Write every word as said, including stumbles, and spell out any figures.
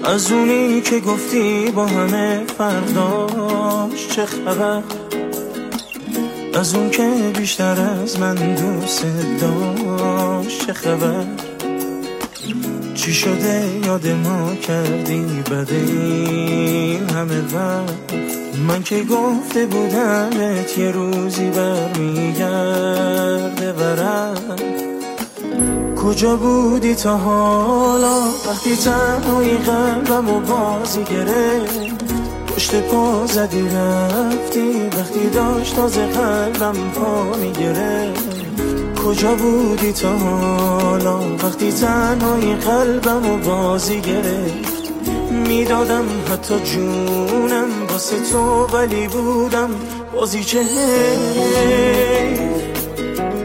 از اونی که گفتی با همه فرداش چه خبر، از اون که بیشتر از من دوست داشت چه خبر. چی شده یاد ما کردی بده این همه وقت، من که گفته بودمت یه روزی برمیگرده برات. کجا بودی تا حالا وقتی تنهایی قلبم و بازی گرفت، پشت پا زدی رفتی وقتی داشت تازه قلبم پا میگرفت. کجا بودی تا حالا وقتی تنهایی قلبم و بازی گرفت، میدادم حتی جونم واسه تو ولی بودم بازی چه حیف.